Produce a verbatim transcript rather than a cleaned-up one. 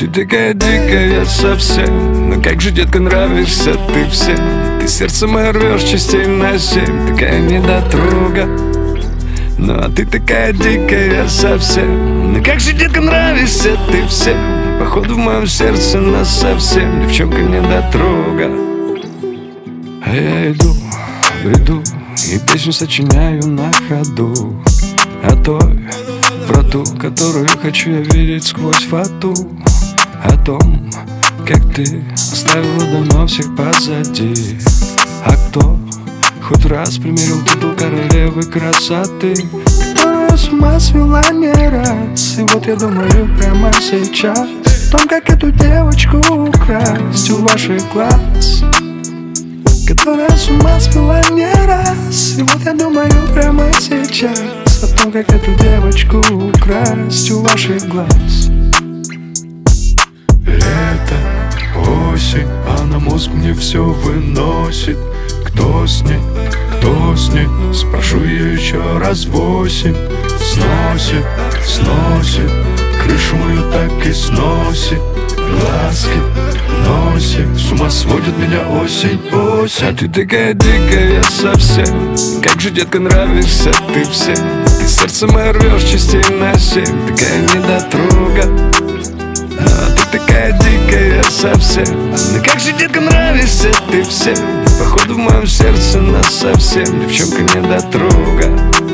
ты такая дикая совсем. Ну как же, детка, нравишься ты всем. Ты сердце мое рвешь частей на семь. Такая недотрога. Ну а ты такая дикая совсем. Ну как же, детка, нравишься ты всем. Походу в моем сердце нас совсем. Девчонка недотрога. А я иду, бреду и песню сочиняю на ходу о той, про ту, которую хочу я видеть сквозь фату. О том, как ты оставила давно всех позади. А кто хоть раз примерил титул королевы красоты, которая с ума свела не раз. И вот я думаю прямо сейчас о том, как эту девочку украсть у ваших глаз, которая с ума свела не раз. И вот я думаю прямо сейчас о том, как эту девочку украсть у ваших глаз. Лето, осень, а на мозг мне все выносит. Кто с ней, кто с ней, спрошу ее еще раз восемь. Сносит, сносит, крышу мою так и сносит. Глазки носик, с ума сводит меня осень, осень. А ты такая дикая совсем. Как же, детка, нравишься ты всем. Ты сердце мое рвешь частей на семь. Такая недотрога. А ты такая дикая совсем. Ну как же, детка, нравишься ты всем. Походу в моем сердце нас совсем. Девчонка недотрога.